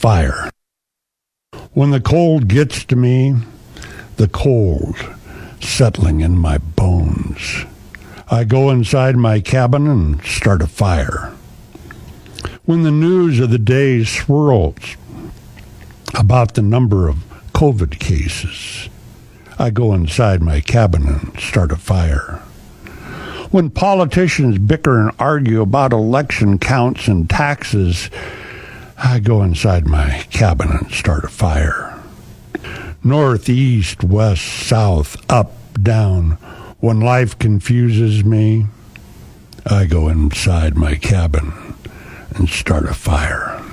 fire. When the cold gets to me, the cold settling in my bones, I go inside my cabin and start a fire. When the news of the day swirls about the number of COVID cases, I go inside my cabin and start a fire. When politicians bicker and argue about election counts and taxes, I go inside my cabin and start a fire. North, east, west, south, up, down. When life confuses me, I go inside my cabin and start a fire.